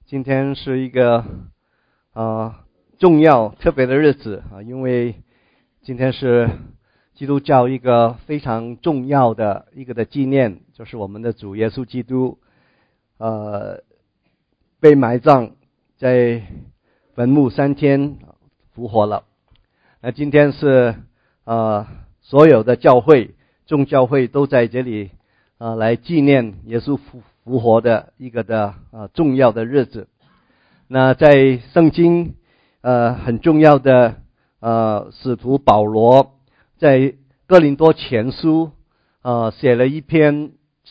今天是一个重要特别的日子啊，因为今天是基督教一个非常重要的一个的纪念，就是我们的主耶稣基督被埋葬在坟墓3天复活了。那今天是所有的教会众教会都在这里来纪念耶稣复活的一个的重要的日子。那在圣经很重要的使徒保罗在哥林多前书写了一篇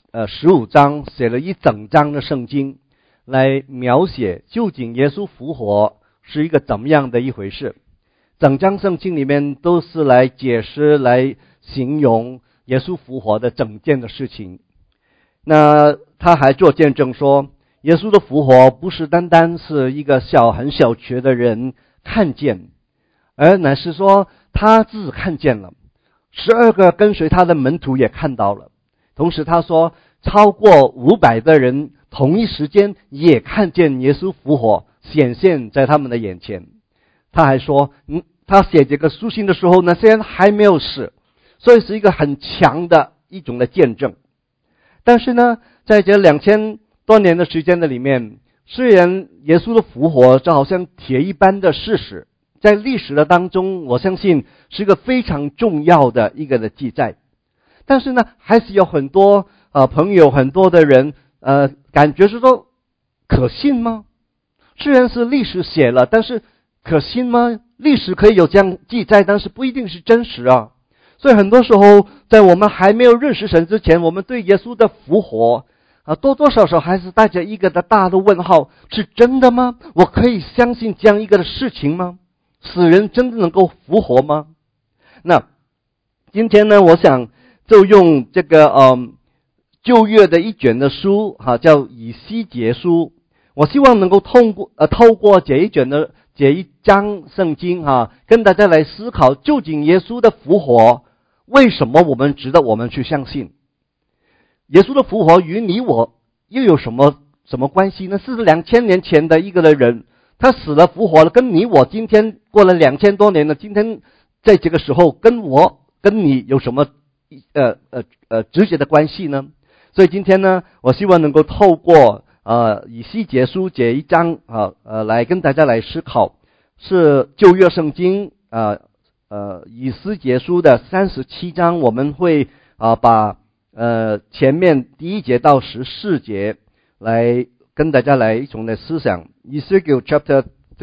15章，写了一整章的圣经来描写究竟耶稣复活是一个怎么样的一回事。整章圣经里面都是来解释来形容耶稣复活的整件的事情。那他还做见证说，耶稣的复活不是单单是一个很小群的人看见，而乃是说他自己看见了，12个跟随他的门徒也看到了，同时他说超过500的人同一时间也看见耶稣复活显现在他们的眼前。他还说他写这个书信的时候，那些人还没有死，所以是一个很强的一种的见证。但是呢，在这2000多年的时间的里面，虽然耶稣的复活就好像铁一般的事实，在历史的当中，我相信是一个非常重要的一个的记载，但是呢，还是有很多朋友很多的人感觉是说可信吗？虽然是历史写了，但是可信吗？历史可以有这样记载，但是不一定是真实啊。所以很多时候在我们还没有认识神之前，我们对耶稣的复活多多少少还是带着一个的大的问号，是真的吗？我可以相信这样一个的事情吗？死人真的能够复活吗？那今天呢，我想就用这个旧约的一卷的书叫以西结书，我希望能够透过这一章圣经跟大家来思考，究竟耶稣的复活为什么我们值得我们去相信？耶稣的复活与你我又有什么关系呢？是2000年前的一个人，他死了复活了，跟你我今天过了2000多年了，今天在这个时候跟你有什么直接的关系呢？所以今天呢，我希望能够透过以西结书这一章来跟大家来思考，是旧约圣经以西结书的37章，我们会把前面第1节到14节来跟大家来一种的思想。 Ezekiel chapter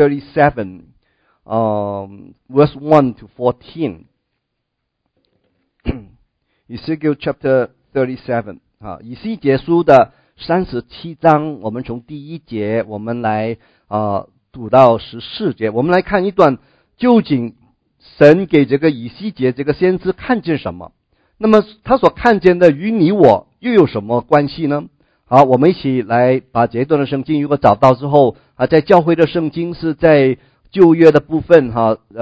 37 verse 1 to 14 Ezekiel chapter 37以西结书的37章，我们从第1节我们来读到14节，我们来看一段究竟神给这个以西结这个先知看见什么，那么他所看见的与你我又有什么关系呢？好，我们一起来把这一段的圣经如果找到之后在教会的圣经是在旧约的部分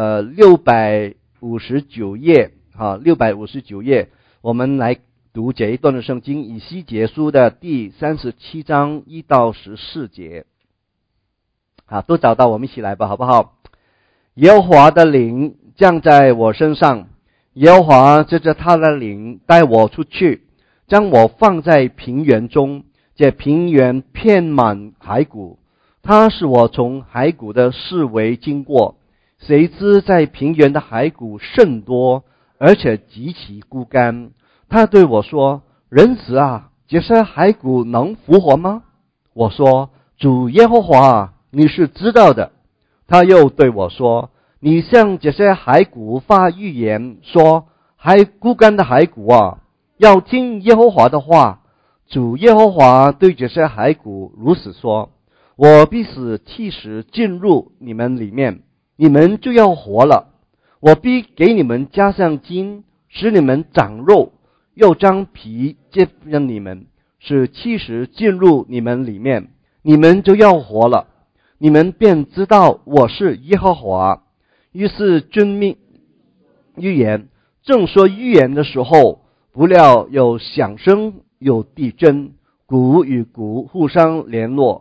659页659页，我们来读这一段的圣经，以西结书的第37章1到14节。都找到，我们一起来吧，好不好？耶和华的灵降在我身上，耶和华借着他的灵带我出去，将我放在平原中，这平原遍满骸骨。他使我从骸骨的四围经过，谁知在平原的骸骨甚多，而且极其枯干。他对我说，人子啊，这些骸骨能复活吗？我说，主耶和华你是知道的。他又对我说，你向这些骸骨发预言，说枯干的骸骨啊，要听耶和华的话。主耶和华对这些骸骨如此说，我必使气息进入你们里面，你们就要活了。我必给你们加上筋，使你们长肉，又将皮接着你们，使气息进入你们里面，你们就要活了。你们便知道我是耶和华。于是遵命预言，正说预言的时候，不料有响声，有地震，骨与骨互相联络，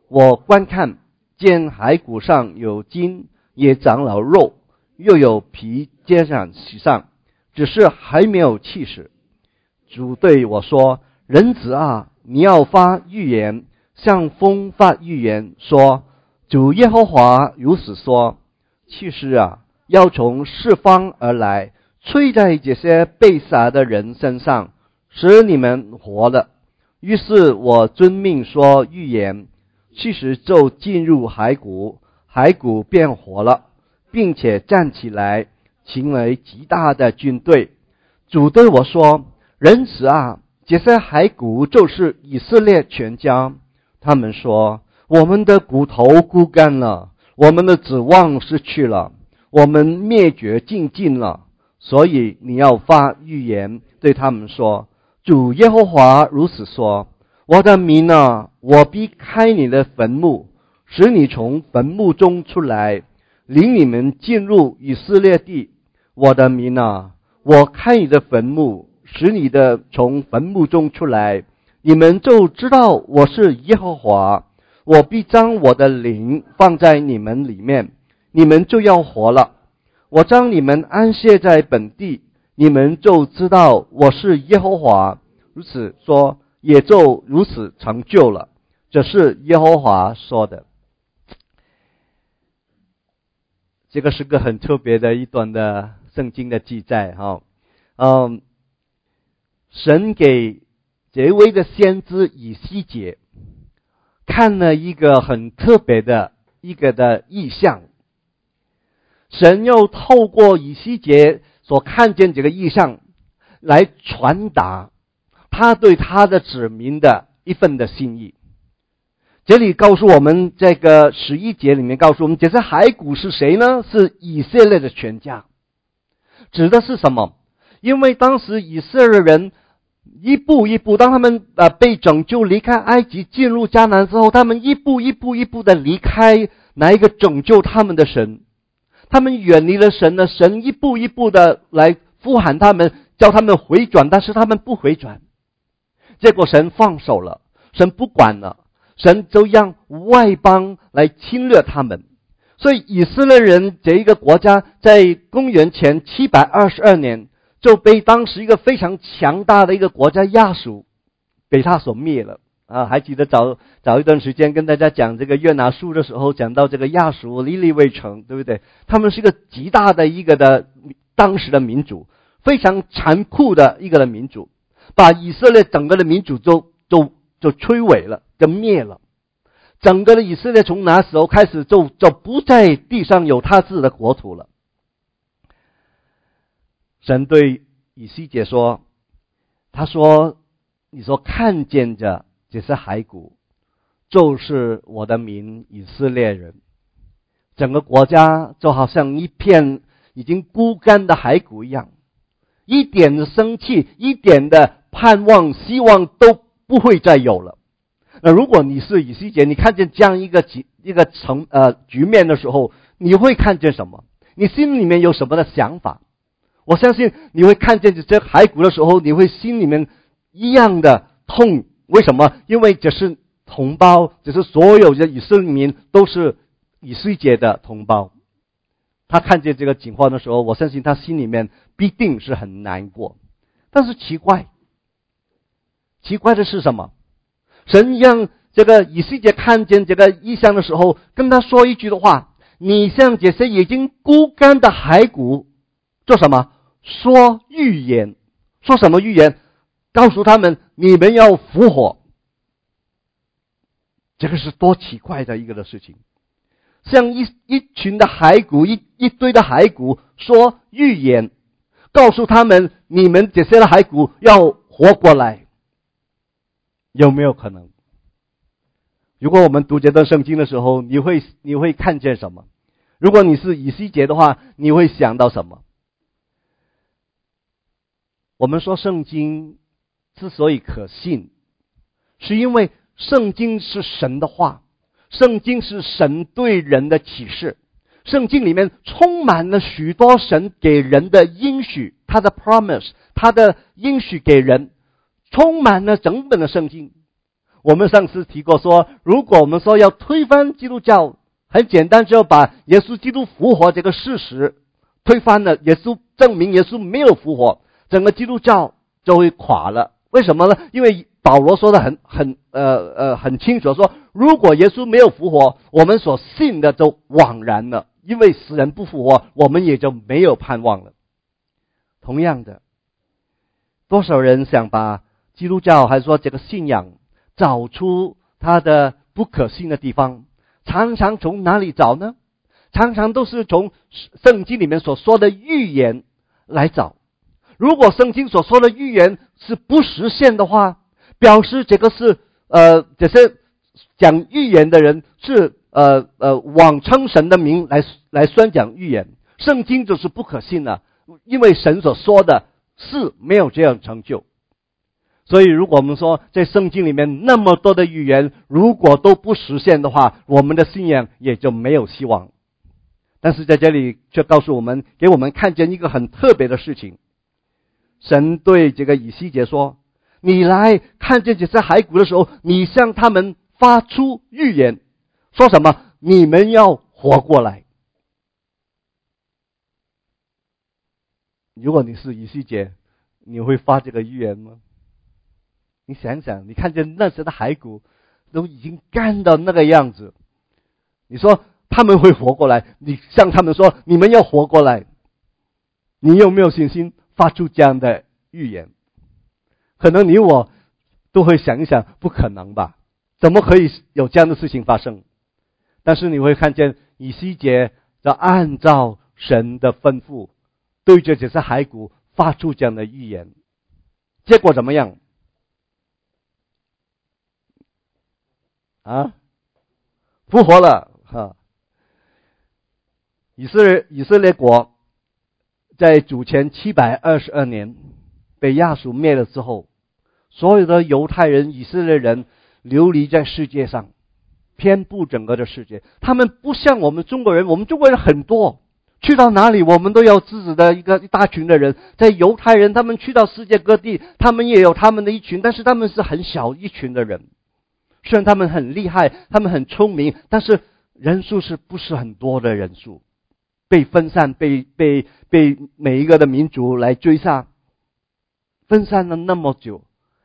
我观看，见骸骨上有筋，也长了肉，又有皮接上其上，只是还没有气息。主对我说：人子啊，你要发预言，向风发预言，说主耶和华如此说，气息啊，要从四方而来，吹在这些被杀的人身上，使你们活了。于是我遵命说预言，气息就进入骸骨，骸骨变活了，并且站起来，成为极大的军队。主对我说：人子啊，这些骸骨就是以色列全家。他们说：我们的骨头枯干了，我们的指望失去了，我们灭绝尽尽了。所以你要发预言，对他们说：主耶和华如此说，我的民啊，我必开你的坟墓，使你从坟墓中出来，领你们进入以色列地。我的民啊，我开你的坟墓，使你的从坟墓中出来，你们就知道我是耶和华。我必将我的灵放在你们里面，你们就要活了。我将你们安歇在本地，你们就知道我是耶和华。如此说，也就如此成就了。这是耶和华说的。这个是个很特别的一段的圣经的记载哈。神给这位的先知以西结看了一个很特别的一个的异象。神又透过以西结所看见这个异象来传达他对他的子民的一份的心意。这里告诉我们，这个11节里面告诉我们，这些骸骨是谁呢？是以色列的全家。指的是什么？因为当时以色列人一步一步，当他们被拯救离开埃及进入迦南之后，他们一步一步的离开哪一个拯救他们的神，他们远离了神呢？神一步一步的来呼喊他们，叫他们回转，但是他们不回转。结果神放手了，神不管了，神就让外邦来侵略他们。所以以色列人这一个国家在公元前722年就被当时一个非常强大的一个国家亚述被他所灭了啊！还记得早一段时间跟大家讲这个约拿书的时候，讲到这个亚述尼尼微城，对不对？他们是一个极大的一个的当时的民族，非常残酷的一个的民族，把以色列整个的民族就摧毁了，就灭了。整个的以色列从那时候开始就不在地上有他自己的国土了。神对以西结说，他说，你说看见着这些骸骨，就是我的民以色列人。整个国家就好像一片已经枯干的骸骨一样，一点的生气，一点的盼望希望都不会再有了。那如果你是以西结，你看见这样一个局面的时候，你会看见什么？你心里面有什么的想法？我相信你会看见这些骸骨的时候，你会心里面一样的痛。为什么？因为这是同胞，这是所有的以色列民都是以西结的同胞。他看见这个情况的时候，我相信他心里面必定是很难过。但是奇怪的是什么？神让这个以西结看见这个异象的时候，跟他说一句的话：你向这些已经枯干的骸骨做什么？说预言。说什么预言？告诉他们你们要复活。这个是多奇怪的一个的事情。像一群的骸骨，一堆的骸骨说预言，告诉他们你们这些的骸骨要活过来。有没有可能？如果我们读这段圣经的时候，你会看见什么？如果你是以西结的话，你会想到什么？我们说圣经之所以可信，是因为圣经是神的话，圣经是神对人的启示，圣经里面充满了许多神给人的应许，他的 promise， 他的应许给人，充满了整本的圣经。 我们上次提过说，如果我们说要推翻基督教，很简单，就要把耶稣基督复活这个事实推翻了，证明耶稣没有复活，整个基督教就会垮了。为什么呢？因为保罗说的很清楚，说如果耶稣没有复活，我们所信的就枉然了，因为死人不复活，我们也就没有盼望了。同样的，多少人想把基督教还是说这个信仰找出它的不可信的地方，常常从哪里找呢？常常都是从圣经里面所说的预言来找。如果圣经所说的预言是不实现的话，表示这个是这些讲预言的人是妄称神的名来宣讲预言，圣经就是不可信了，因为神所说的是没有这样成就。所以如果我们说在圣经里面那么多的预言如果都不实现的话，我们的信仰也就没有希望。但是在这里却告诉我们，给我们看见一个很特别的事情。神对这个以西结说，你来看见这些骸骨的时候，你向他们发出预言，说什么？你们要活过来。如果你是以西结，你会发这个预言吗？你想想，你看见那时的骸骨都已经干到那个样子，你说他们会活过来，你向他们说你们要活过来，你有没有信心发出这样的预言？可能你我都会想一想，不可能吧，怎么可以有这样的事情发生？但是你会看见以西结要按照神的吩咐，对着这些骸骨发出这样的预言，结果怎么样？复活了哈！以色列国在主前722年被亚述灭了之后，所有的犹太人、以色列人流离在世界上，遍布整个的世界。他们不像我们中国人，我们中国人很多，去到哪里我们都有自己的一大群的人。在犹太人，他们去到世界各地，他们也有他们的一群，但是他们是很小一群的人。虽然他们很厉害，他们很聪明，但是人数是不是很多的人数，被分散，被每一个的民族来追杀，分散了那么久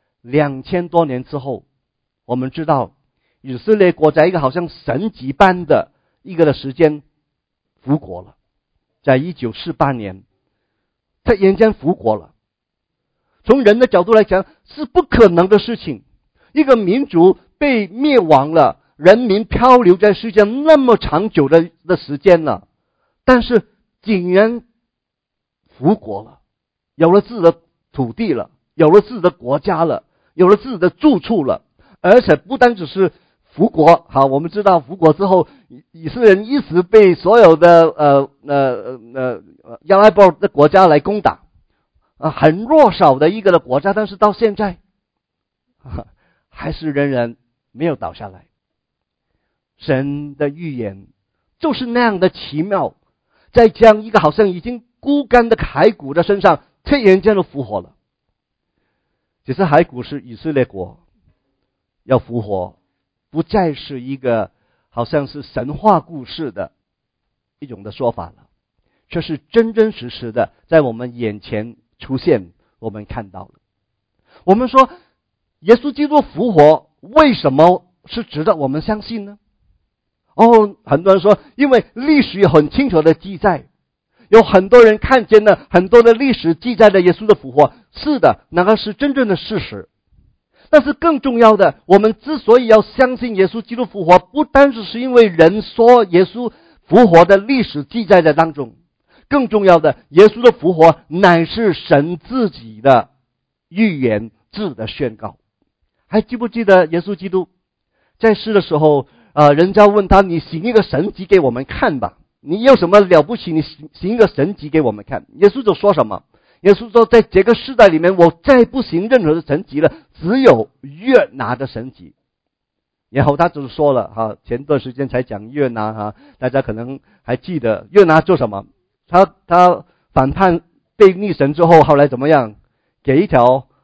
，2000多年之后，我们知道以色列国在一个好像神迹般的一个的时间复国了，在1948年他突然间复国了。从人的角度来讲是不可能的事情，一个民族被灭亡了，人民漂流在世界那么长久的时间了，但是竟然复国了，有了自己的土地了，有了自己的国家了，有了自己的住处了。而且不单只是复国，好，我们知道复国之后，以色列人一直被所有的阿拉伯的国家来攻打，很弱小的一个的国家，但是到现在还是仍然没有倒下来。神的预言就是那样的奇妙，在这样一个好像已经枯干的骸骨的身上，突然间就复活了。只是骸骨是以色列国要复活，不再是一个好像是神话故事的一种的说法了，却是真真实实的在我们眼前出现，我们看到了。我们说耶稣基督复活为什么是值得我们相信呢？很多人说因为历史有很清楚的记载，有很多人看见了很多的历史记载的耶稣的复活，是的，那个是真正的事实。但是更重要的，我们之所以要相信耶稣基督复活，不单只是因为人说耶稣复活的历史记载在当中，更重要的，耶稣的复活乃是神自己的预言自的宣告。还记不记得耶稣基督在世的时候，人家问他，你行一个神迹给我们看吧，你有什么了不起，你行一个神迹给我们看。耶稣就说什么？耶稣说，在这个世代里面，我再不行任何的神迹了，只有约拿的神迹。然后他就说了前段时间才讲约拿大家可能还记得约拿做什么？他反叛被逆神之后，后来怎么样？给一条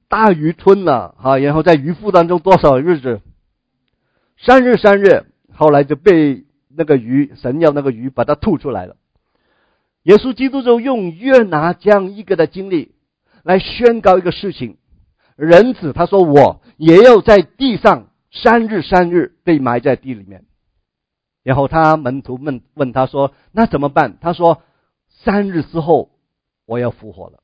大鱼吞了然后在鱼腹当中多少日子？3日，后来就被那个鱼，神要那个鱼把它吐出来了。耶稣基督就用约拿这样一个的经历来宣告一个事情，人子他说我也要在地上3日被埋在地里面。然后他门徒们问他说那怎么办？他说3日之后我要复活了。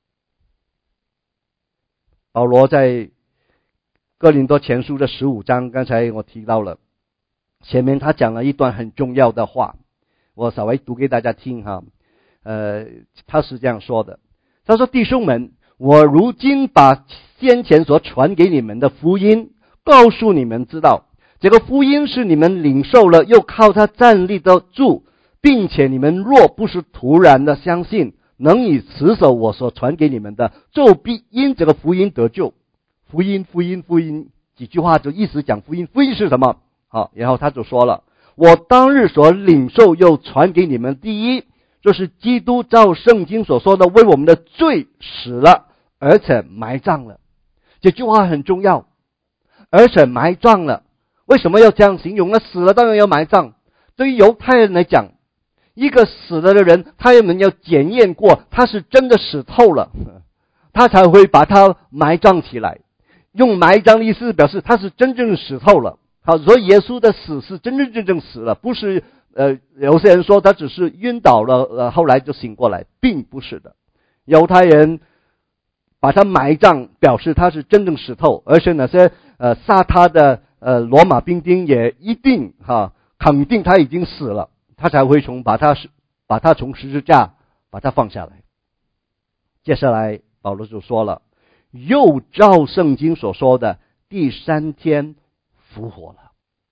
保罗在哥林多前书的15章，刚才我提到了，前面他讲了一段很重要的话，我稍微读给大家听他是这样说的，他说弟兄们，我如今把先前所传给你们的福音告诉你们知道，这个福音是你们领受了，又靠它站立得住，并且你们若不是突然的相信，能以持守我所传给你们的，就必因这个福音得救。福音几句话就一直讲福音是什么？然后他就说了，我当日所领受又传给你们，第一就是基督照圣经所说的为我们的罪死了，而且埋葬了。这句话很重要，而且埋葬了。为什么要这样形容呢？死了当然要埋葬。对于犹太人来讲，一个死了的人，他们要检验过他是真的死透了，他才会把他埋葬起来。用埋葬的意思表示他是真正死透了。所以耶稣的死是真正死了，不是有些人说他只是晕倒了后来就醒过来，并不是的。犹太人把他埋葬表示他是真正死透，而且那些杀他的罗马兵丁也一定肯定他已经死了，他才会把他从十字架把他放下来。接下来保罗就说了，又照圣经所说的第3天复活了。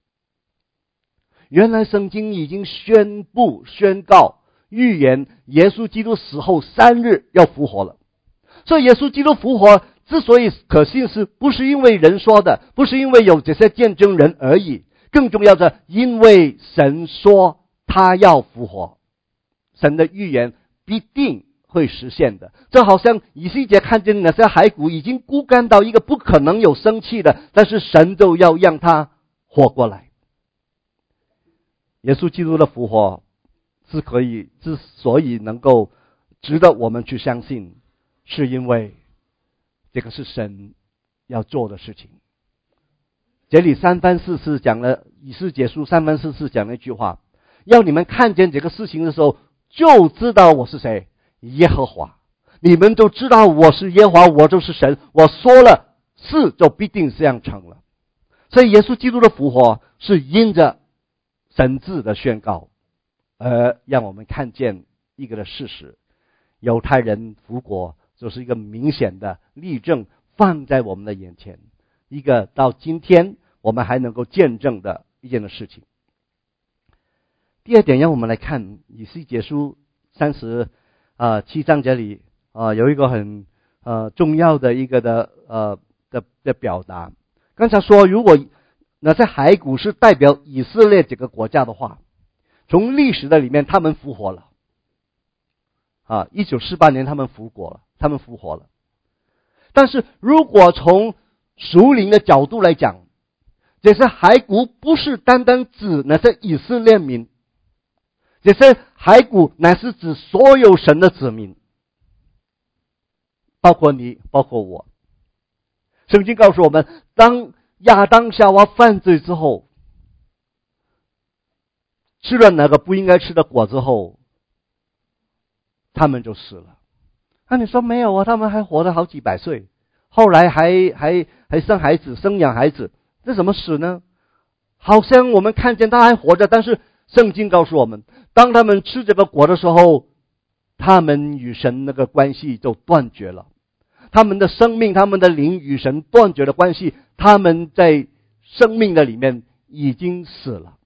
原来圣经已经宣告预言耶稣基督死后3日要复活了。所以耶稣基督复活之所以可信，是不是因为人说的，不是因为有这些见证人而已，更重要的因为神说他要复活，神的预言必定会实现的。这好像以西结看见那些骸骨已经枯干到一个不可能有生气的，但是神就要让他活过来。耶稣基督的复活之所以能够值得我们去相信，是因为这个是神要做的事情。这里3番4次讲了，以西结书3番4次讲了一句话，要你们看见这个事情的时候就知道我是谁，耶和华。你们都知道我是耶和华，我就是神，我说了是就必定这样成了。所以耶稣基督的复活是因着神字的宣告，而让我们看见一个的事实，犹太人复国就是一个明显的例证放在我们的眼前，一个到今天我们还能够见证的一件的事情。第二点，让我们来看以西结书37章这里有一个很重要的一个的表达。刚才说，如果那些骸骨是代表以色列这个国家的话，从历史的里面他们复活了1948年他们复活了。但是如果从属灵的角度来讲，这些骸骨不是单单指那些以色列民，这些骸骨乃是指所有神的子民，包括你，包括我。圣经告诉我们，当亚当夏娃犯罪之后，吃了那个不应该吃的果之后，他们就死了。你说没有啊，他们还活了好几百岁，后来还生孩子，生养孩子，这怎么死呢？好像我们看见他还活着，但是圣经告诉我们，当他们吃这个果的时候，他们与神那个关系就断绝了，他们的生命，他们的灵与神断绝的关系，他们在生命的里面已经死了，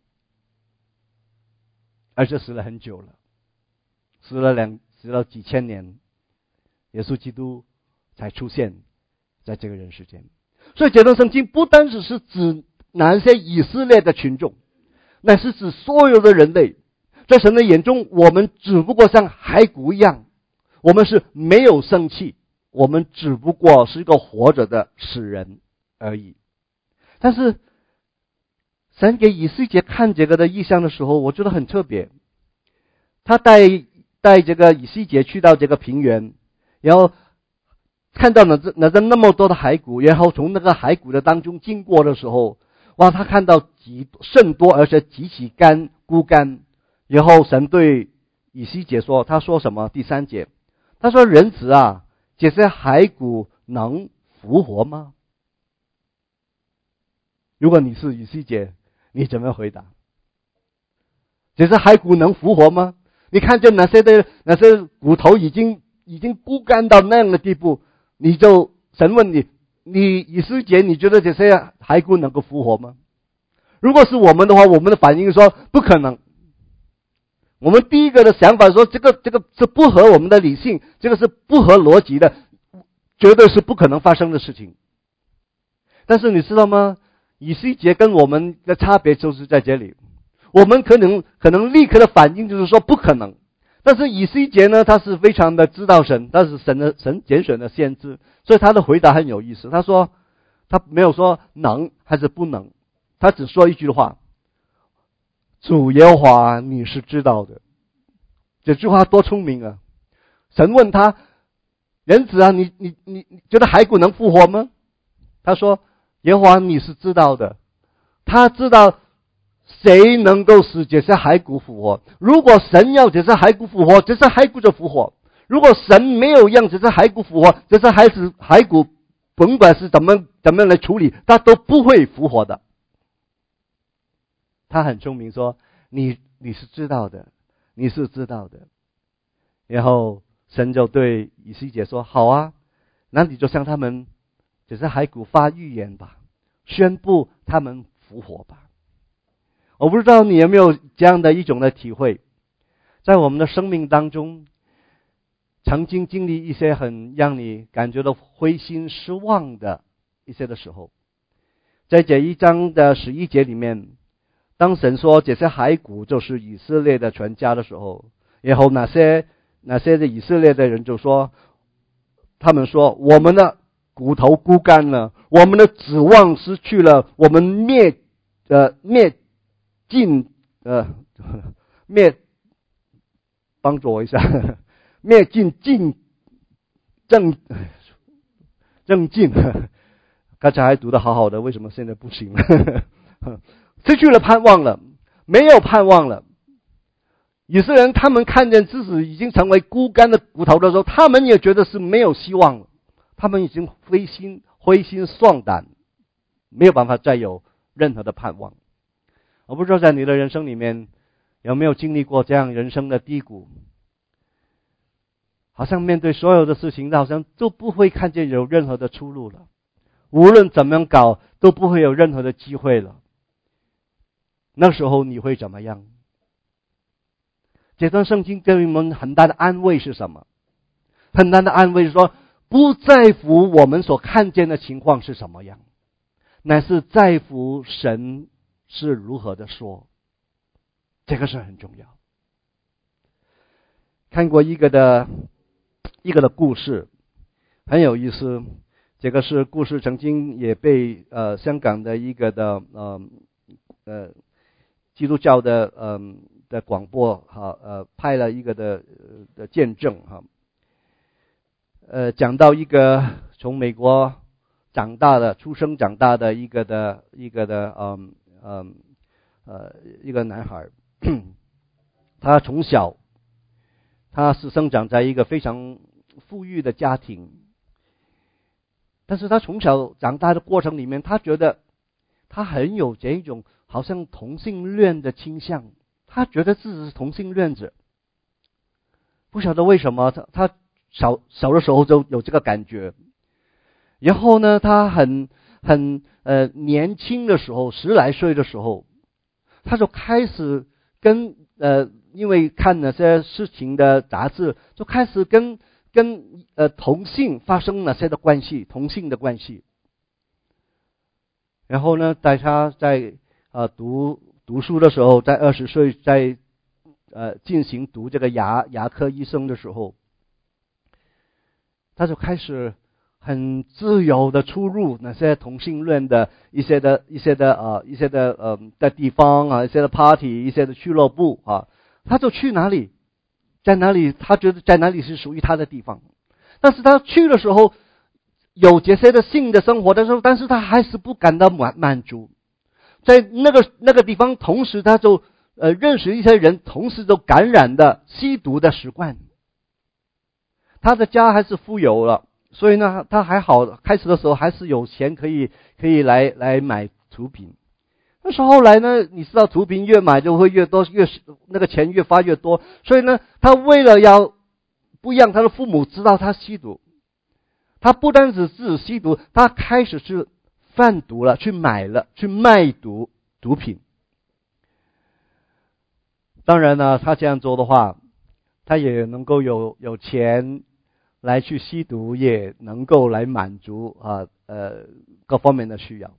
而且死了很久了，死了几千年，耶稣基督才出现在这个人世间。所以这段圣经不单只是指那些以色列的群众，乃是指所有的人类。在神的眼中，我们只不过像骸骨一样，我们是没有生气， 我们只不过是一个活着的死人而已。但是神给以西结看这个的意象的时候，我觉得很特别。他带这个以西结去到这个平原，然后看到那么多的骸骨，然后从那个骸骨的当中经过的时候，哇，他看到甚多而且极其枯干。然后神对以西结说，他说什么？第3节，他说：“人子啊，这些骸骨能复活吗？”如果你是以西结，你怎么回答？这些骸骨能复活吗？你看见那些骨头已经枯干到那样的地步，神问你以西结，你觉得这些骸骨能够复活吗？如果是我们的话，我们的反应是说不可能。我们第一个的想法说，这个是不合我们的理性，这个是不合逻辑的，绝对是不可能发生的事情。但是你知道吗？以西结跟我们的差别就是在这里，我们可能立刻的反应就是说不可能，但是以西结呢，他是非常的知道神，他是神拣选的先知，所以他的回答很有意思。他说，他没有说能还是不能，他只说一句话：主耶和华你是知道的。这句话多聪明啊！神问他：人子啊，你觉得骸骨能复活吗？他说：耶和华你是知道的。他知道谁能够使这些骸骨复活。如果神要这些骸骨复活，这些骸骨就复活；如果神没有让这些骸骨复活，这些骸骨甭管是怎么来处理，它都不会复活的。他很聪明，说你是知道的，你是知道的。然后神就对以西结说：好啊，那你就向他们这些骸骨发预言吧，宣布他们复活吧。我不知道你有没有这样的一种的体会，在我们的生命当中，曾经经历一些很让你感觉到灰心失望的一些的时候，在这1章的11节里面，当神说这些骸骨就是以色列的全家的时候，然后那些的以色列的人就说，他们说我们的骨头枯干了，我们的指望失去了，我们帮助我一下，灭尽正尽。刚才还读得好好的，为什么现在不行了？失去了盼望了，没有盼望了。以色列人他们看见自己已经成为枯干的骨头的时候，他们也觉得是没有希望了，他们已经灰心丧胆，没有办法再有任何的盼望。我不知道在你的人生里面有没有经历过这样人生的低谷，好像面对所有的事情好像都不会看见有任何的出路了，无论怎么样搞都不会有任何的机会了。那时候你会怎么样？这段圣经给我们很大的安慰是什么？很大的安慰是说，不在乎我们所看见的情况是什么样，乃是在乎神是如何的说，这个是很重要。看过一个的故事，很有意思。这个是故事曾经也被香港的一个的基督教的的广播拍了一个的见证哈。讲到一个从美国出生长大的一个男孩，他从小他是生长在一个非常富裕的家庭，但是他从小长大的过程里面，他觉得他很有这一种好像同性恋的倾向，他觉得自己是同性恋者，不晓得为什么他小的时候就有这个感觉。然后呢，他很年轻的时候，10来岁的时候，他就开始因为看那些事情的杂志，就开始跟同性发生那些的关系，同性的关系。然后呢，在他在读书的时候，在20岁在进行读这个牙科医生的时候， 他就开始很自由的出入那些同性恋的一些的地方啊，一些的 party， 一些的俱乐部啊，他就去哪里，在哪里他觉得在哪里是属于他的地方。但是他去的时候有这些的性的生活的时候，但是他还是不感到满足。在那个地方，同时他就认识一些人，同时就感染的吸毒的习惯。他的家还是富有了，所以呢，他还好，开始的时候还是有钱可以来买毒品。但是后来呢，你知道毒品越买就会越多，那个钱越发越多，所以呢，他为了要不让他的父母知道他吸毒，他不单只是吸毒，他开始去贩毒了，去卖毒品。当然呢，他这样做的话，他也能够有钱来去吸毒，也能够来满足各方面的需要。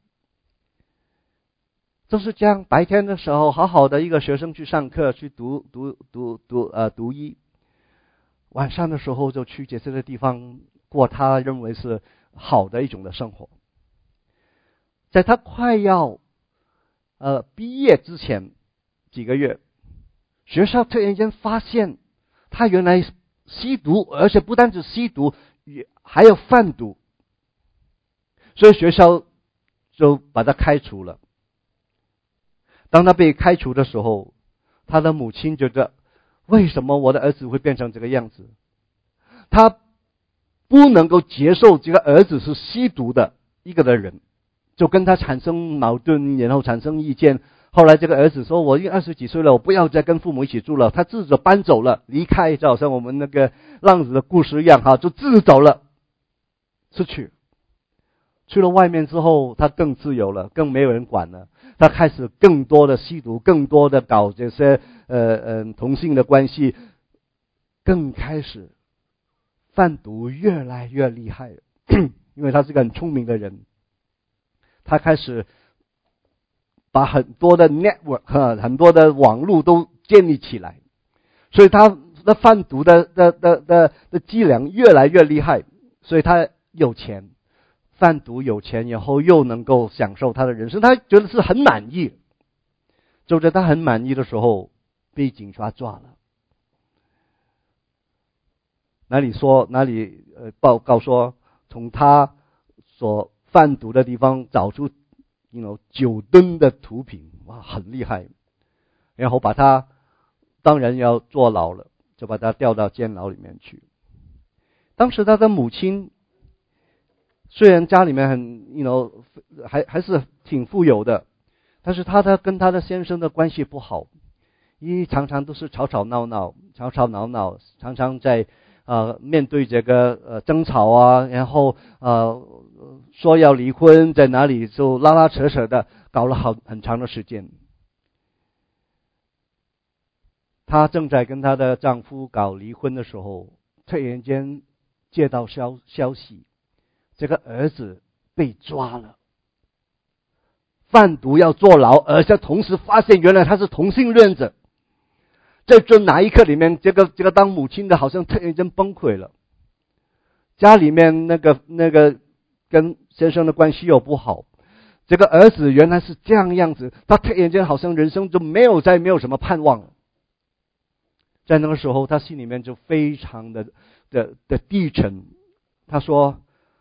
就是这样，白天的时候好好的一个学生去上课去读医，晚上的时候就去这些的地方过他认为是好的一种的生活。在他快要毕业之前几个月，学校突然间发现他原来吸毒，而且不单止吸毒，还有贩毒，所以学校就把他开除了。当他被开除的时候，他的母亲觉得，为什么我的儿子会变成这个样子？他不能够接受这个儿子是吸毒的一个的人，就跟他产生矛盾，然后产生意见。后来这个儿子说，我已经20几岁了，我不要再跟父母一起住了，他自己搬走了，离开，就好像我们那个浪子的故事一样就自己走了，出去了外面之后，他更自由了，更没有人管了。他开始更多的吸毒，更多的搞这些同性的关系，更开始贩毒越来越厉害。因为他是个很聪明的人，他开始把很多的 network 很多的网络都建立起来，所以他的贩毒的伎俩越来越厉害，所以他有钱。贩毒有钱，然后又能够享受他的人生，他觉得是很满意。就在他很满意的时候，被警察抓了。哪里报告说，从他所贩毒的地方找出9吨的毒品，哇，很厉害。然后把他当然要坐牢了，就把他调到监牢里面去。当时他的母亲虽然家里面还是挺富有的，但是他跟他的先生的关系不好，常常都是吵吵闹闹，常常在面对这个争吵啊，然后说要离婚，在哪里就拉拉扯扯的，搞了很长的时间。她正在跟她的丈夫搞离婚的时候，突然间接到消息，这个儿子被抓了，贩毒要坐牢，而且同时发现原来他是同性恋者。在这哪一刻里面，这个当母亲的好像突然间崩溃了。家里面那个跟先生的关系又不好，这个儿子原来是这样子，他突然间好像人生就没有什么盼望了。在那个时候，他心里面就非常的低沉。他说，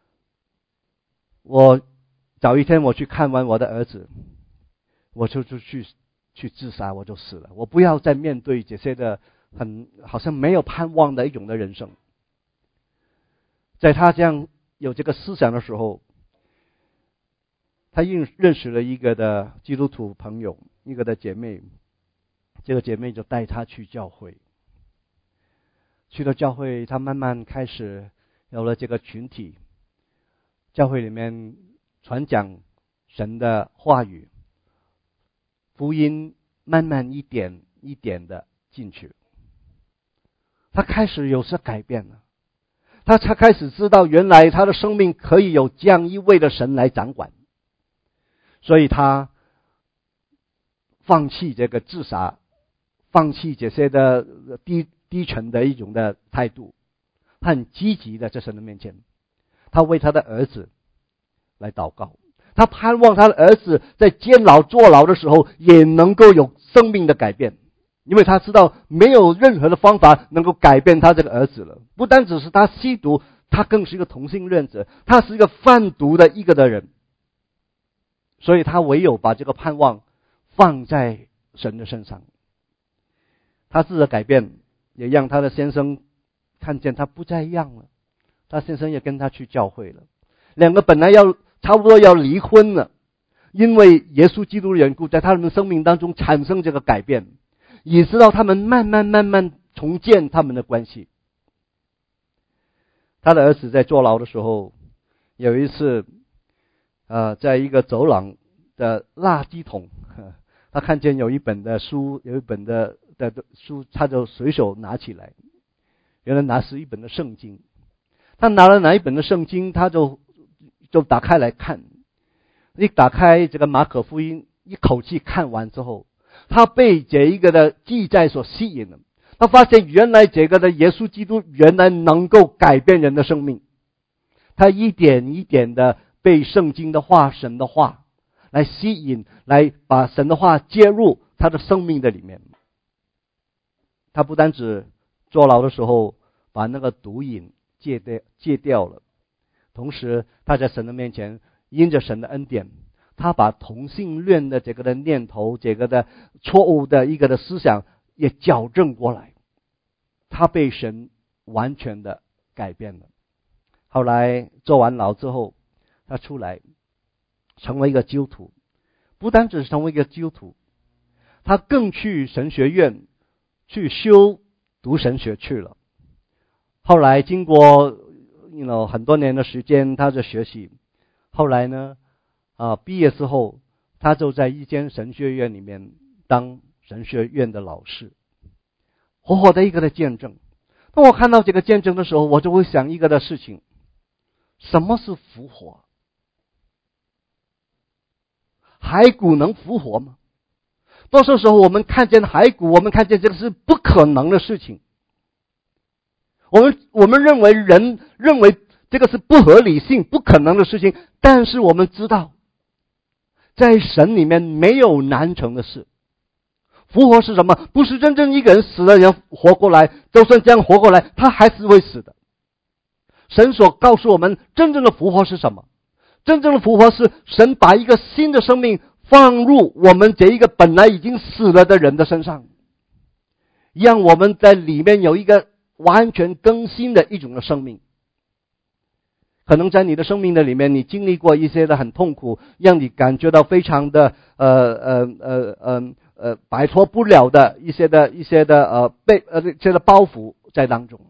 我早一天我去看完我的儿子，我就去自杀，我就死了。我不要再面对这些的好像没有盼望的一种的人生。在他这样有这个思想的时候，他认识了一个的基督徒朋友，一个的姐妹。这个姐妹就带他去教会。去了教会，他慢慢开始有了这个群体。教会里面传讲神的话语，福音慢慢一点一点的进去。他开始有些改变了，他才开始知道原来他的生命可以有这样一位的神来掌管。所以他放弃这个自杀，放弃这些的低沉的一种的态度， 很积极的在神的面前，他为他的儿子来祷告，他盼望他的儿子在监牢坐牢的时候也能够有生命的改变，因为他知道没有任何的方法能够改变他这个儿子了。不单只是他吸毒，他更是一个同性恋者，他是一个贩毒的一个的人，所以他唯有把这个盼望放在神的身上。他自己的改变也让他的先生看见他不再一样了，他先生也跟他去教会了，两个本来要差不多要离婚了，因为耶稣基督的缘故，在他们的生命当中产生这个改变，也知道他们慢慢重建他们的关系。他的儿子在坐牢的时候，有一次在一个走廊的垃圾桶，他看见有一本的书，有一本的书，他就随手拿起来，原来拿是一本的圣经。他拿了哪一本的圣经，他就打开来看。一打开这个马可福音，一口气看完之后，他被这一个的记载所吸引了。他发现原来这个的耶稣基督原来能够改变人的生命。他一点一点的被圣经的话、神的话来吸引，来把神的话接入他的生命的里面。他不单只坐牢的时候把那个毒瘾戒掉了，同时他在神的面前因着神的恩典，他把同性恋的这个的念头，这个的错误的一个的思想也矫正过来，他被神完全的改变了。后来坐完牢之后，他出来成为一个基督徒，不单只是成为一个基督徒，他更去神学院去读神学去了。后来经过很多年的时间，他在学习。后来呢毕业之后，他就在一间神学院里面当神学院的老师，活活的一个的见证。当我看到这个见证的时候，我就会想一个的事情：什么是复活？骸骨能复活吗？多数时候我们看见骸骨，我们看见这个是不可能的事情。我们认为这个是不合理性、不可能的事情，但是我们知道，在神里面没有难成的事。复活是什么？不是真正一个人死了人活过来，就算这样活过来，他还是会死的。神所告诉我们，真正的复活是什么？真正的复活是神把一个新的生命放入我们这一个本来已经死了的人的身上，让我们在里面有一个完全更新的一种的生命。可能在你的生命的里面，你经历过一些的很痛苦，让你感觉到非常的摆脱不了的一些的包袱在当中。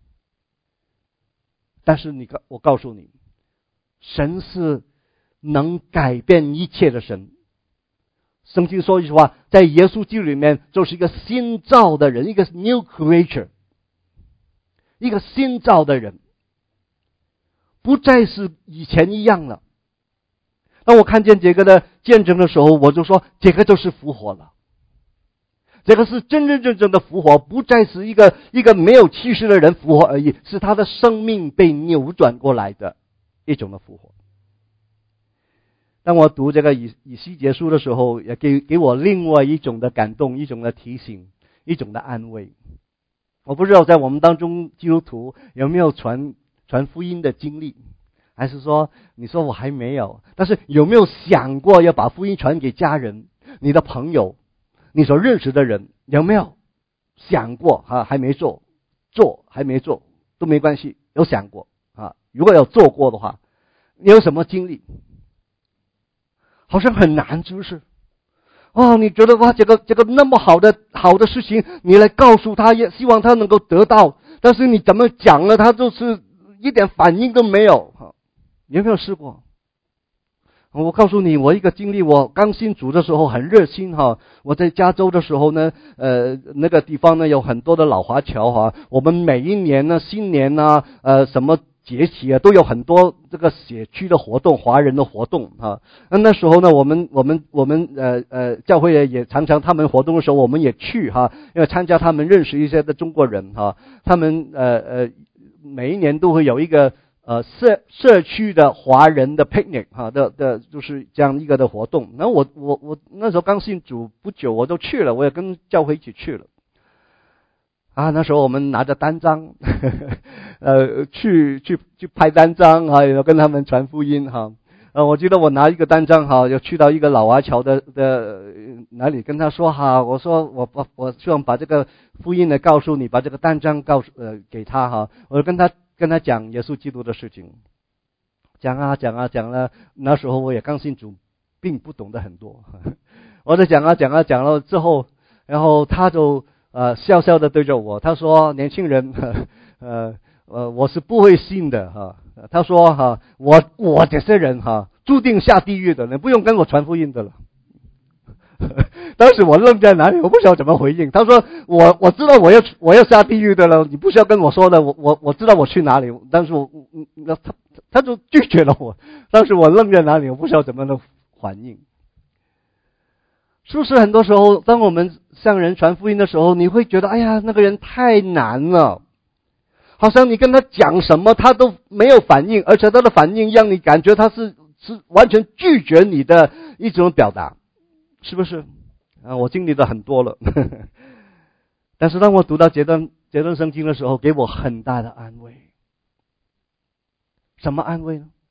但是我告诉你，神是能改变一切的神。圣经说一句话，在耶稣基督里面就是一个新造的人，一个 new creature， 一个新造的人，不再是以前一样了。当我看见这个的见证的时候，我就说这个就是复活了。这个是真真正正的复活，不再是一个没有气势的人复活而已，是他的生命被扭转过来的一种的复活。当我读这个以西结书的时候，也给我另外一种的感动，一种的提醒，一种的安慰。我不知道在我们当中基督徒有没有传福音的经历，还是说你说我还没有，但是有没有想过要把福音传给家人、你的朋友、你所认识的人，有没有想过还没做还没做都没关系，有想过如果有做过的话，你有什么经历？好像很难，是不是？你觉得这个那么好的事情，你来告诉他，也希望他能够得到，但是你怎么讲了，他就是一点反应都没有。有没有试过？我告诉你，我一个经历，我刚信主的时候很热心我在加州的时候呢，那个地方呢有很多的老华侨我们每一年呢新年什么节气都有很多这个社区的活动，华人的活动那时候呢，我们教会也常常他们活动的时候，我们也去因为参加他们认识一些的中国人他们每一年都会有一个社区的华人的 picnic 就是这样一个的活动。然后我那时候刚信主不久，我都去了，我也跟教会一起去了。那时候我们拿着单张，去拍单张有跟他们传福音我记得我拿一个单张有去到一个老华侨的哪里跟他说我说我希望把这个福音的告诉你，把这个单张给他我跟他讲耶稣基督的事情，讲了。那时候我也刚信主，并不懂得很多，我在讲了之后，然后他就笑笑的对着我，他说年轻人我是不会信的他说我这些人注定下地狱的，你不用跟我传福音的了。当时我愣在哪里，我不知道怎么回应。他说我知道我要下地狱的了，你不需要跟我说的，我知道我去哪里。但是他就拒绝了我。当时我愣在哪里，我不知道怎么的反应。是不是很多时候当我们向人传福音的时候，你会觉得哎呀那个人太难了，好像你跟他讲什么他都没有反应，而且他的反应让你感觉他是完全拒绝你的一种表达，是不是我经历的很多了但是当我读到这段圣经的时候，给我很大的安慰。什么安慰呢？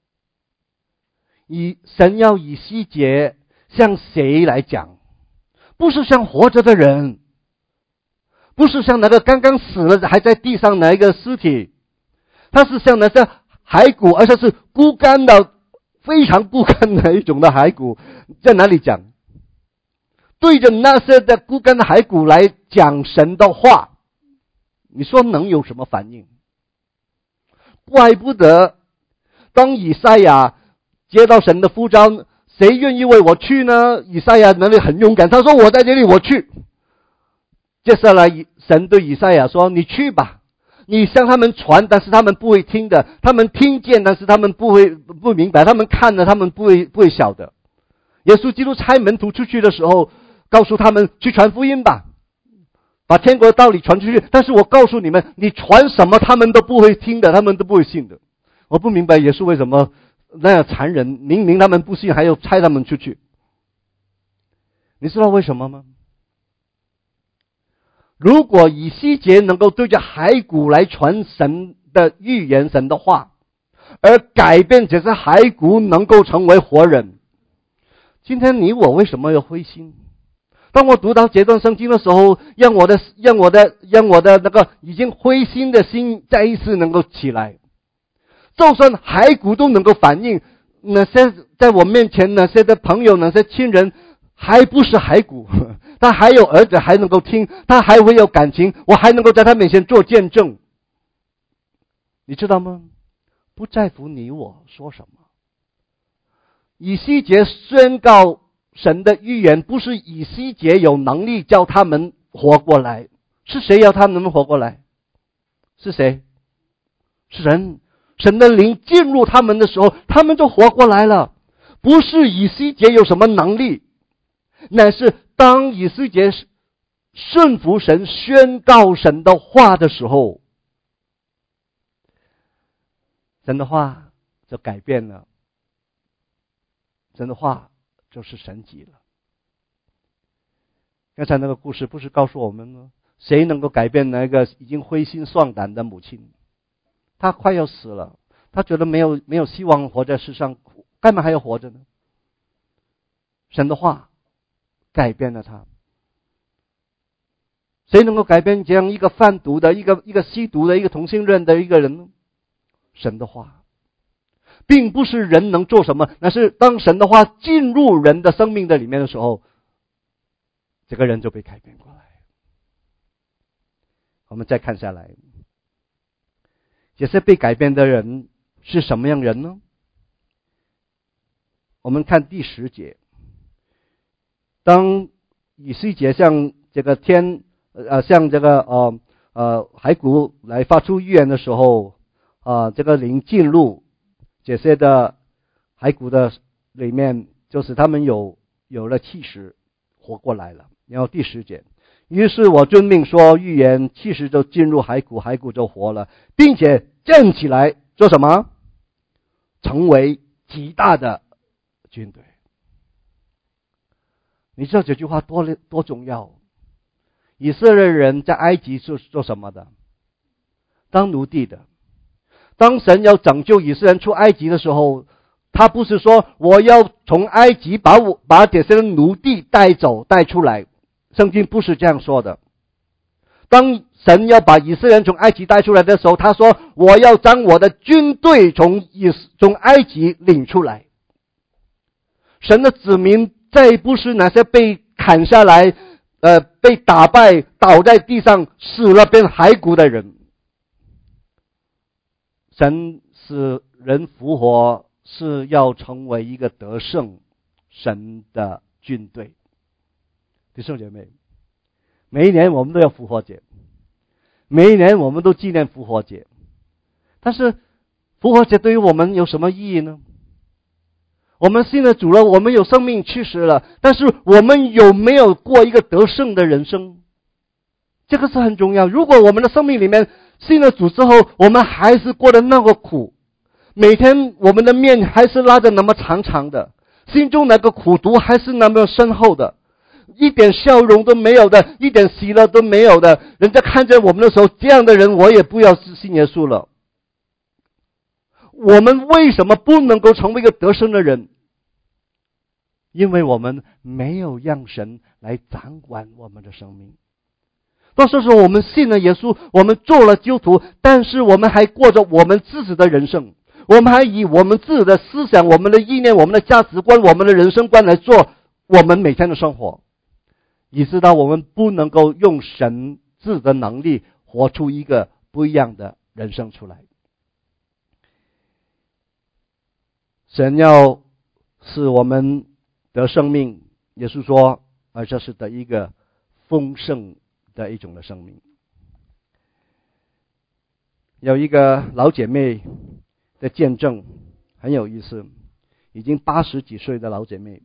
神要以西结向谁来讲？不是向活着的人，不是像那个刚刚死了还在地上的一个尸体，他是像那些骸骨，而且是枯干的，非常枯干的一种的骸骨。在哪里讲？对着那些的枯干的骸骨来讲神的话，你说能有什么反应？怪不得当以赛亚接到神的呼召，谁愿意为我去呢？以赛亚那里很勇敢，他说我在这里，我去。接下来神对以赛亚说，你去吧，你向他们传，但是他们不会听的，他们听见，但是他们不明白，他们看了，他们不会晓得。耶稣基督差门徒出去的时候，告诉他们去传福音吧，把天国的道理传出去，但是我告诉你们，你传什么他们都不会听的，他们都不会信的。我不明白耶稣为什么那样残忍，明明他们不信还要差他们出去。你知道为什么吗？如果以西结能够对着骸骨来传神的预言，神的话，而改变这些骸骨能够成为活人，今天你我为什么要灰心？当我读到这段圣经的时候，让我的那个已经灰心的心再一次能够起来。就算骸骨都能够反应，那些在我面前那些的朋友，那些亲人还不是骸骨，他还有儿子还能够听，他还会有感情，我还能够在他面前做见证。你知道吗？不在乎你我说什么。以西结宣告神的预言，不是以西结有能力叫他们活过来，是谁要他们活过来？是谁？是神。神的灵进入他们的时候，他们就活过来了。不是以西结有什么能力，乃是当以西结顺服神，宣告神的话的时候，神的话就改变了，神的话就是神迹了。刚才那个故事不是告诉我们吗？谁能够改变那个已经灰心丧胆的母亲？他快要死了，他觉得没有希望活在世上，干嘛还要活着呢？神的话改变了他。谁能够改变这样一个贩毒的、一个吸毒的、一个同性恋的一个人呢？神的话，并不是人能做什么，那是当神的话进入人的生命的里面的时候，这个人就被改变过来。我们再看下来，这些被改变的人是什么样人呢？我们看第10节，当以西结向这个向这个骸骨来发出预言的时候，这个灵进入这些的骸骨的里面，就是他们有了气势，活过来了。然后第10节，于是我遵命说预言，气势就进入骸骨，骸骨就活了，并且建起来做什么？成为极大的军队。你知道这句话多重要？以色列人在埃及是做什么的？当奴隶的。当神要拯救以色列人出埃及的时候，他不是说我要从埃及把这些奴隶带出来，圣经不是这样说的。当神要把以色列人从埃及带出来的时候，他说我要将我的军队从埃及领出来。神的子民再不是那些被砍下来被打败倒在地上死了变骸骨的人。神使人复活是要成为一个得胜神的军队。弟兄姐妹，每一年我们都要复活节，每一年我们都纪念复活节，但是复活节对于我们有什么意义呢？我们信了主了，我们有生命气息了，但是我们有没有过一个得胜的人生？这个是很重要。如果我们的生命里面信了主之后，我们还是过得那个苦，每天我们的面还是拉得那么长长的，心中那个苦毒还是那么深厚的，一点笑容都没有的，一点喜乐都没有的，人家看见我们的时候，这样的人我也不要信耶稣了。我们为什么不能够成为一个得胜的人？因为我们没有让神来掌管我们的生命。到时候我们信了耶稣，我们做了基督徒，但是我们还过着我们自己的人生，我们还以我们自己的思想、我们的意念、我们的价值观、我们的人生观来做我们每天的生活，以致到我们不能够用神自己的能力活出一个不一样的人生出来。神要使我们得生命，耶稣说，而这是得一个丰盛的一种的生命。有一个老姐妹的见证很有意思，已经80几岁的老姐妹，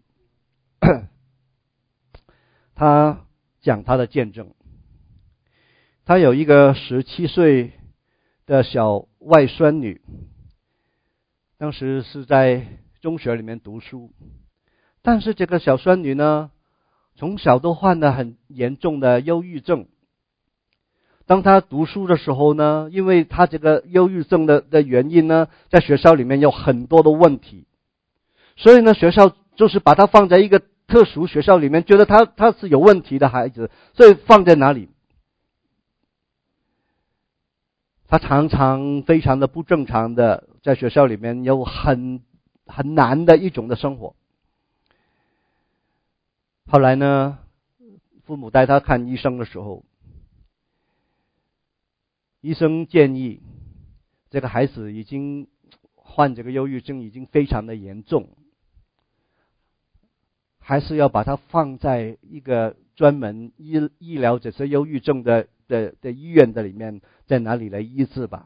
她讲她的见证。她有一个17岁的小外孙女，当时是在中学里面读书，但是这个小孙女呢，从小都患了很严重的忧郁症。当她读书的时候呢，因为她这个忧郁症的原因呢，在学校里面有很多的问题，所以呢，学校就是把她放在一个特殊学校里面，觉得她是有问题的孩子，所以放在哪里？她常常非常的不正常的在学校里面有很难的一种的生活。后来呢，父母带她看医生的时候，医生建议这个孩子已经患这个忧郁症已经非常的严重，还是要把他放在一个专门医疗这些忧郁症的医院的里面，在哪里来医治吧。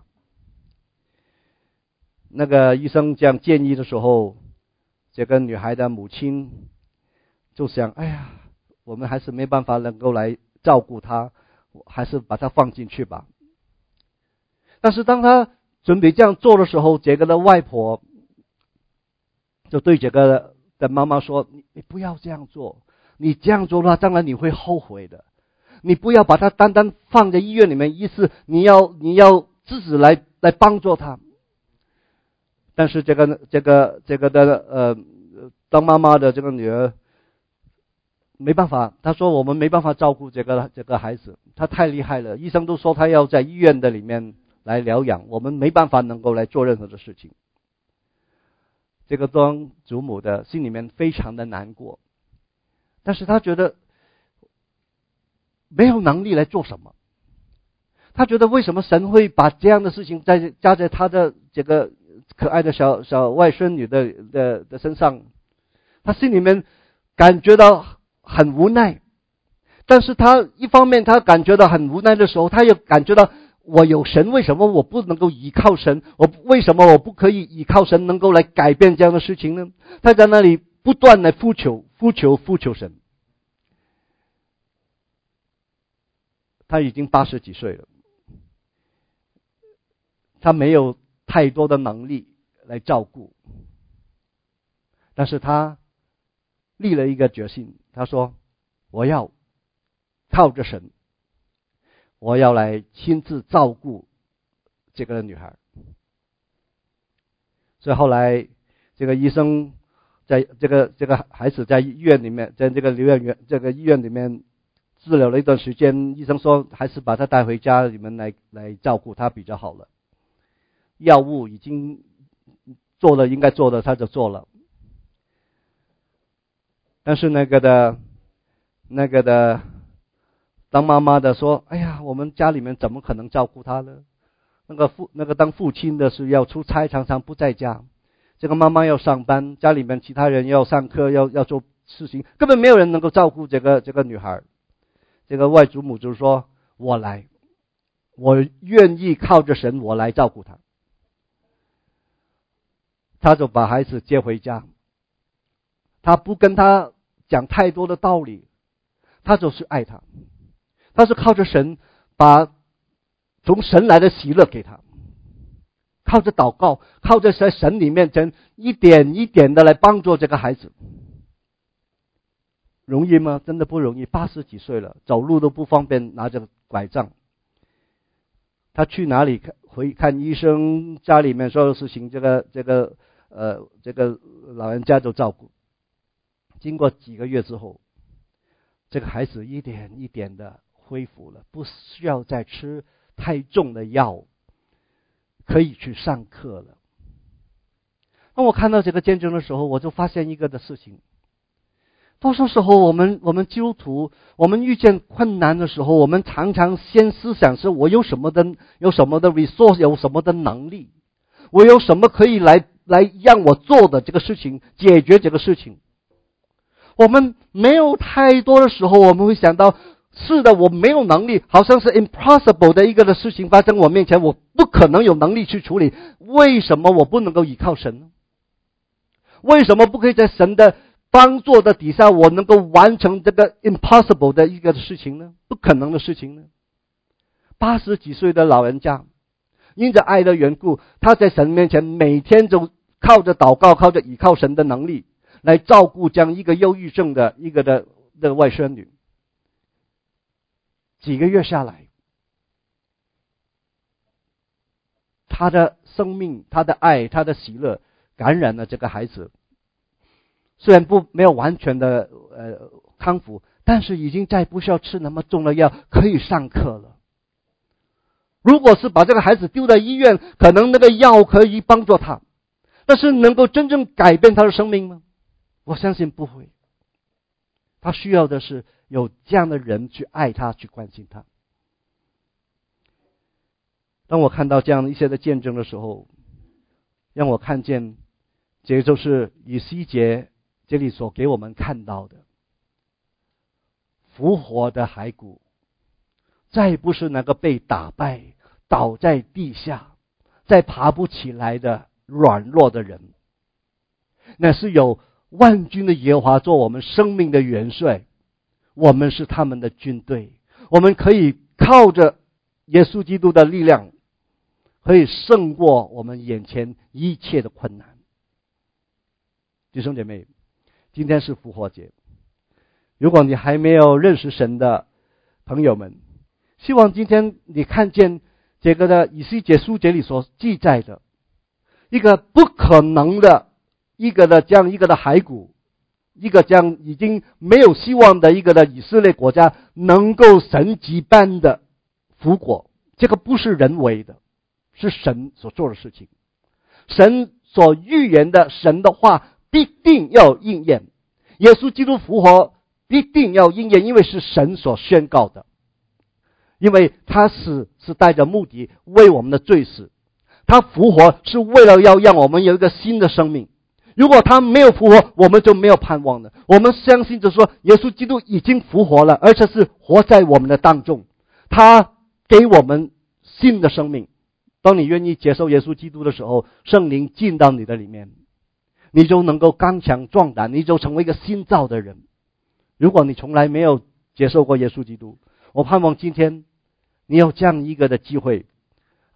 那个医生这样建议的时候，这个女孩的母亲就想，哎呀，我们还是没办法能够来照顾她，还是把她放进去吧。但是当她准备这样做的时候，这个的外婆就对这个的妈妈说，你不要这样做，你这样做的话将来你会后悔的，你不要把她单单放在医院里面，意思你要自己来帮助她。但是这个的当妈妈的这个女儿没办法，她说我们没办法照顾这个孩子，她太厉害了，医生都说她要在医院的里面来疗养，我们没办法能够来做任何的事情。这个当祖母的心里面非常的难过，但是她觉得没有能力来做什么。她觉得为什么神会把这样的事情加在她的这个可爱的小外孙女的身上，她心里面感觉到很无奈。但是她一方面她感觉到很无奈的时候，她又感觉到我有神，为什么我不能够依靠神？为什么我不可以依靠神能够来改变这样的事情呢？她在那里不断的呼求神。她已经80几岁了， 他没有太多的能力来照顾，但是他立了一个决心，他说我要靠着神，我要来亲自照顾这个女孩。所以后来这个医生在这个孩子在医院里面，在这个留院院这个医院里面治疗了一段时间，医生说还是把他带回家里面来照顾他比较好了。药物已经做了应该做的他就做了，但是那个的当妈妈的说，哎呀，我们家里面怎么可能照顾他呢？那个当父亲的是要出差，常常不在家。这个妈妈要上班，家里面其他人要上课，要做事情，根本没有人能够照顾这个女孩。这个外祖母就说：“我来，我愿意靠着神，我来照顾她。”他就把孩子接回家，他不跟他讲太多的道理，他就是爱他，他是靠着神把从神来的喜乐给他，靠着祷告，靠着在神里面真一点一点的来帮助这个孩子。容易吗？真的不容易，80几岁了，走路都不方便，拿着拐杖。他去哪里回看医生，家里面所有事情，这个老人家都照顾。经过几个月之后，这个孩子一点一点的恢复了，不需要再吃太重的药，可以去上课了。当我看到这个见证的时候，我就发现一个的事情。多数时候我们基督徒，我们遇见困难的时候，我们常常先思想是我有什么的 resource， 有什么的能力，我有什么可以来让我做的这个事情，解决这个事情。我们没有太多的时候，我们会想到是的，我没有能力，好像是 impossible 的一个的事情发生我面前，我不可能有能力去处理。为什么我不能够依靠神呢？为什么不可以在神的帮助的底下，我能够完成这个 impossible 的一个事情呢？不可能的事情呢？80几岁的老人家，因着爱的缘故，他在神面前每天就靠着祷告，靠着依靠神的能力来照顾这样一个忧郁症的一个的外孙女。几个月下来，他的生命，他的爱，他的喜乐感染了这个孩子。虽然没有完全的康复，但是已经再不需要吃那么重的药，可以上课了。如果是把这个孩子丢在医院，可能那个药可以帮助他，但是能够真正改变他的生命吗？我相信不会。他需要的是有这样的人去爱他，去关心他。当我看到这样一些的见证的时候，让我看见这就是以西结这里所给我们看到的复活的骸骨，再不是那个被打败倒在地下再爬不起来的软弱的人，那是有万军的耶和华做我们生命的元帅，我们是他们的军队，我们可以靠着耶稣基督的力量，可以胜过我们眼前一切的困难。弟兄姐妹，今天是复活节，如果你还没有认识神的朋友们，希望今天你看见这个的以西结书节里所记载的一个不可能的一个的这样一个的骸骨，一个这样已经没有希望的一个的以色列国家能够神迹般的复活，这个不是人为的，是神所做的事情。神所预言的神的话必定要应验，耶稣基督复活必定要应验，因为是神所宣告的。因为他死是带着目的，为我们的罪死，他复活是为了要让我们有一个新的生命。如果他没有复活，我们就没有盼望了。我们相信着说耶稣基督已经复活了，而且是活在我们的当中，他给我们新的生命。当你愿意接受耶稣基督的时候，圣灵进到你的里面，你就能够刚强壮胆，你就成为一个新造的人。如果你从来没有接受过耶稣基督，我盼望今天你有这样一个的机会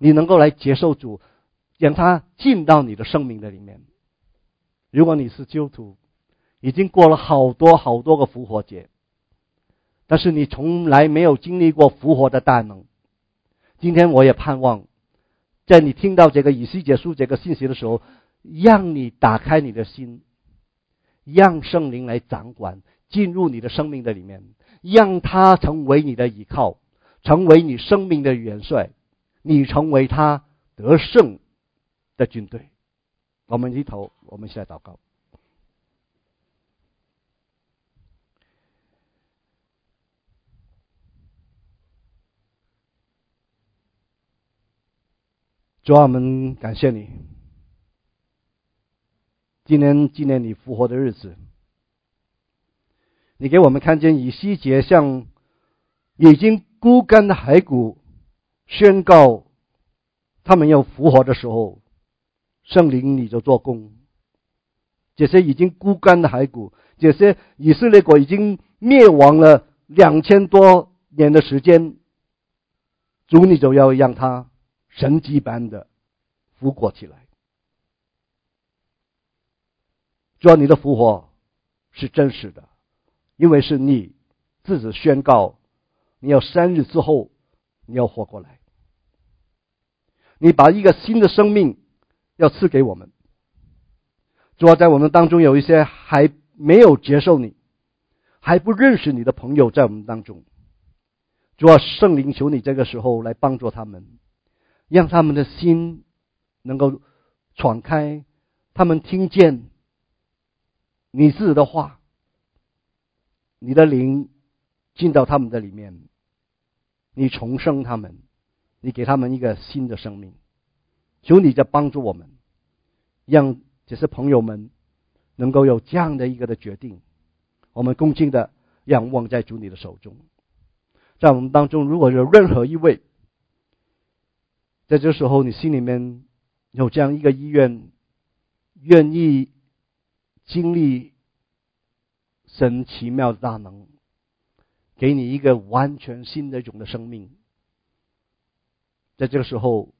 你能够来接受主，让他进到你的生命的里面。如果你是基督徒，已经过了好多个复活节，但是你从来没有经历过复活的大能，今天我也盼望在你听到这个以西结书这个信息的时候，让你打开你的心，让圣灵来掌管，进入你的生命的里面，让他成为你的依靠，成为你生命的元帅，你成为他得胜的军队。我们一起来祷告。主啊，我们感谢你，今天纪念你复活的日子，你给我们看见以西结向已经枯干的骸骨宣告他们要复活的时候，圣灵你就做工。这些已经枯干的骸骨，这些以色列国已经灭亡了2000多年的时间，主你就要让它神迹般的复活起来。主啊，你的复活是真实的，因为是你自己宣告你要3日之后你要活过来，你把一个新的生命要赐给我们。主啊，在我们当中有一些还没有接受你，还不认识你的朋友在我们当中，主啊，圣灵求你这个时候来帮助他们，让他们的心能够敞开，他们听见你自己的话，你的灵进到他们的里面，你重生他们，你给他们一个新的生命。求你在帮助我们，让这些朋友们能够有这样的一个的决定。我们恭敬的仰望在主你的手中。在我们当中，如果有任何一位在这时候你心里面有这样一个意愿，愿意经历神奇妙的大能，给你一个完全新的一种的生命，在这个时候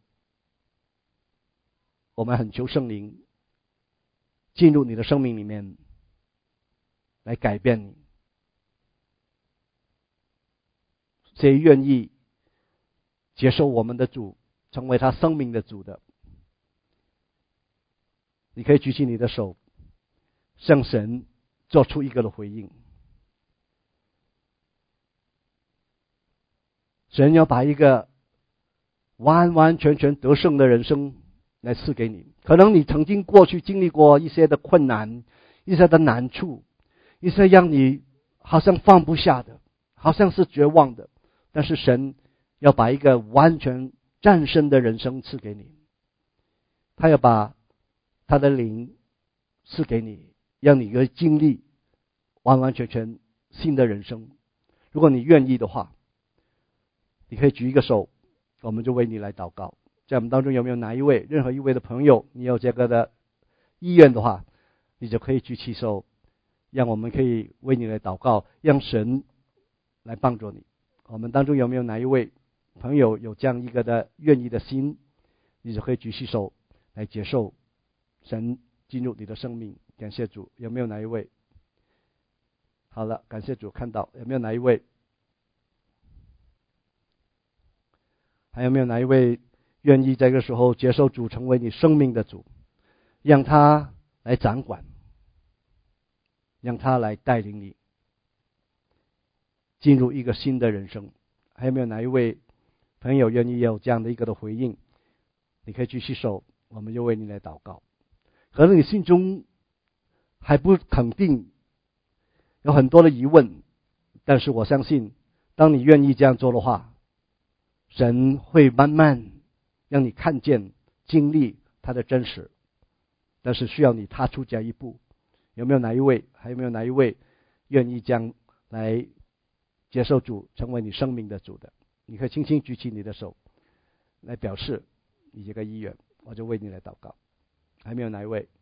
我们很求圣灵进入你的生命里面来改变你。谁愿意接受我们的主，成为他生命的主的，你可以举起你的手，向神做出一个的回应。神要把一个完完全全得胜的人生来赐给你。可能你曾经过去经历过一些的困难，一些的难处，一些让你好像放不下的，好像是绝望的，但是神要把一个完全战胜的人生赐给你，他要把他的灵赐给你，让你可以经历完完全全新的人生。如果你愿意的话，你可以举一个手，我们就为你来祷告。在我们当中有没有哪一位，任何一位的朋友，你有这个的意愿的话，你就可以举起手，让我们可以为你来祷告，让神来帮助你。我们当中有没有哪一位朋友有这样一个的愿意的心，你就可以举起手来接受神进入你的生命。感谢主。有没有哪一位？好了，感谢主。看到有没有哪一位？还有没有哪一位愿意这个时候接受主成为你生命的主，让他来掌管，让他来带领你进入一个新的人生？还有没有哪一位朋友愿意有这样的一个的回应？你可以举起手，我们就为你来祷告。可能你心中还不肯定，有很多的疑问，但是我相信当你愿意这样做的话，神会慢慢让你看见经历他的真实，但是需要你踏出这一步。有没有哪一位？还有没有哪一位愿意这样来接受主成为你生命的主的？你可以轻轻举起你的手来表示你这个意愿，我就为你来祷告。还没有哪一位？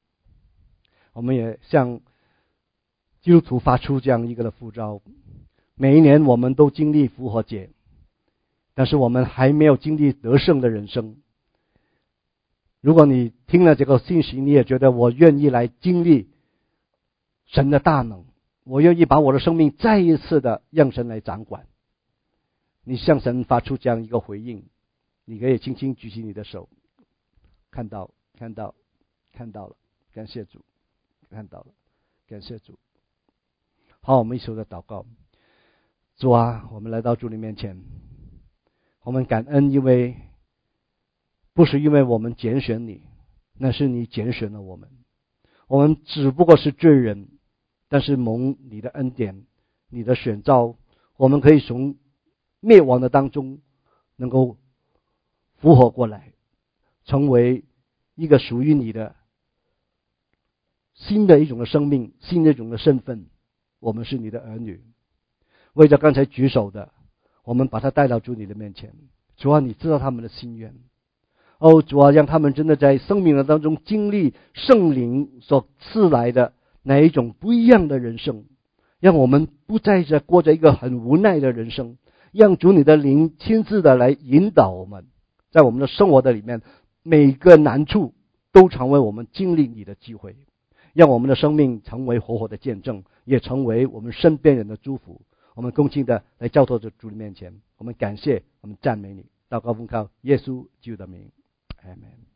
我们也向基督徒发出这样一个的呼召， 每一年我们都经历复活节，但是我们还没有经历得胜的人生。如果你听了这个信息，你也觉得我愿意来经历神的大能，我愿意把我的生命再一次的让神来掌管，你向神发出这样一个回应，你可以轻轻举起你的手。看到了，感谢主，看到了，感谢主。好，我们一起的祷告。主啊，我们来到主你面前，我们感恩，因为不是因为我们拣选你，那是你拣选了我们。我们只不过是罪人，但是蒙你的恩典，你的选召，我们可以从灭亡的当中能够复活过来，成为一个属于你的新的一种的生命，新的一种的身份。我们是你的儿女。为着刚才举手的，我们把他带到主你的面前。主啊，你知道他们的心愿。主啊，让他们真的在生命的当中经历圣灵所赐来的那一种不一样的人生，让我们不再过着一个很无奈的人生，让主你的灵亲自的来引导我们，在我们的生活的里面，每个难处都成为我们经历你的机会，让我们的生命成为活活的见证，也成为我们身边人的祝福。我们恭敬的来交托在主的面前，我们感谢，我们赞美你，祷告奉靠耶稣基督的名，阿们。